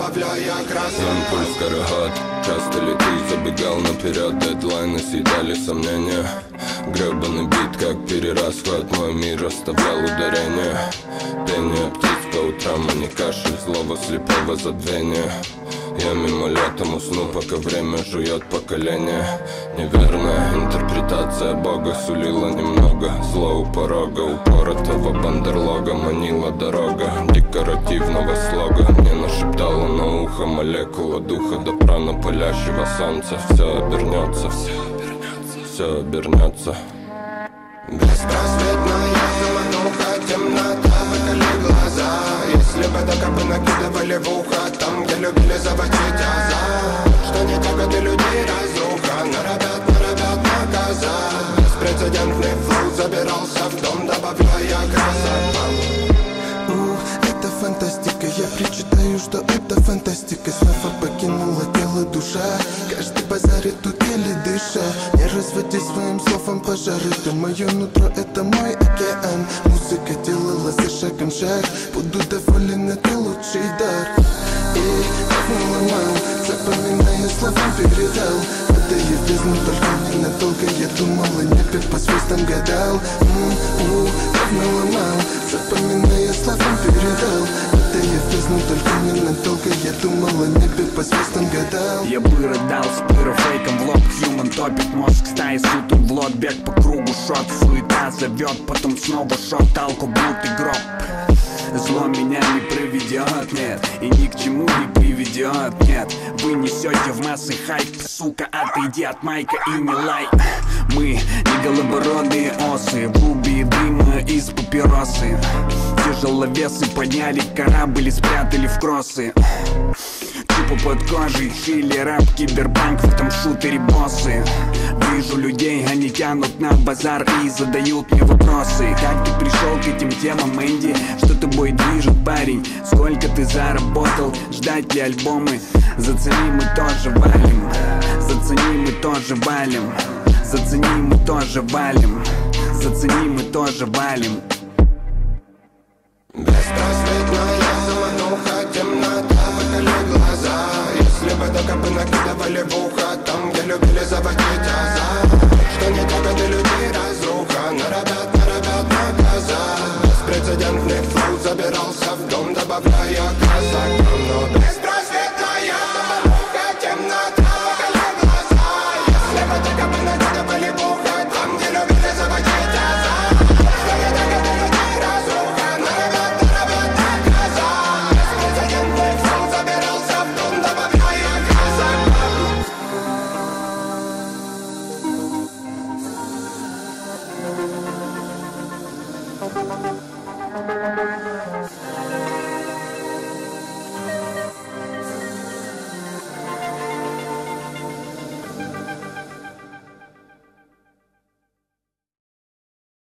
добавляя красок. Импульс скороход, часто ли ты забегал наперед? Дедлайны съедали сомнения. Гребаный бит, как перерасход, мой мир оставлял ударение. Пение птиц по утрам, а не кашель злого слепого забвения. Я мимолетом усну, пока время жует поколение. Неверная интерпретация Бога сулила немного зла у порога. Упоротого бандерлога манила дорога декоративного слога. Мне нашептала на ухо молекула духа до прана палящего солнца. Все обернется, все обернется. Беспросветная замануха, темнота, выколи глаза. Если бы докопы накидывали в ухо, там, где любили заводить азарт. Что не так, от людей разруха, норовят наказать. Беспрецедентный флоу забирался в дом, добавляя красок. Это фантастика, я причитаю, что это фантастика. Снова покинула тело душа, каждый базарит тут еле дыша. Не разводи своим словом пожары, ты мое нутро, это мой океан. Музыка делала за шагом шаг, буду доволен, это лучший дар. И так наломал, запоминая словом передал. Это я в бездну, только ненадолго, я думал о небе, по звездам гадал. Так наломал, запоминая словом передал. Это я в бездну, только ненадолго, я думал о небе, по звездам гадал. Я бы рыдал с пирофейком в лоб. Human топит мозг, стаи сутом в лот. Бег по кругу, шот, суета зовет. Потом снова шот, алкоблуд и гроб. Зло меня не проведет, нет, и ни к чему не приведет, нет. Вы несете в массы хайп, сука, отойди от майка и не лай. Мы не голобородые осы, в клубе дыма из папиросы. Тяжеловесы подняли корабль и спрятали в кроссы. Тупо под кожей, чили, рэп, киберпанк, в этом шутере боссы. Вижу людей, они тянут на базар и задают мне вопросы. Как ты пришел к этим темам, Энди? Что тобой движет, парень? Сколько ты заработал? Ждать ли альбомы? Зацени, мы тоже валим. Зацени, мы тоже валим. Зацени, мы тоже валим. Зацени, мы тоже валим. Беспросветная замануха, темнота, выколи глаза. Если бы докопы накидывали в ухо, там, где любили заводить азарт. Что не так, от людей разруха, норовят наказать. Беспрецедентный флоу забирался в дом, добавляя красок. Но беспросветная замануха, темнота, выколи глаза. Если бы докопы накидывали в ухо, там, где любили заводить азарт. Что не так, от людей разруха, норовят наказать. Беспрецедентный флоу забирался в дом, добавляя красок. Thank you.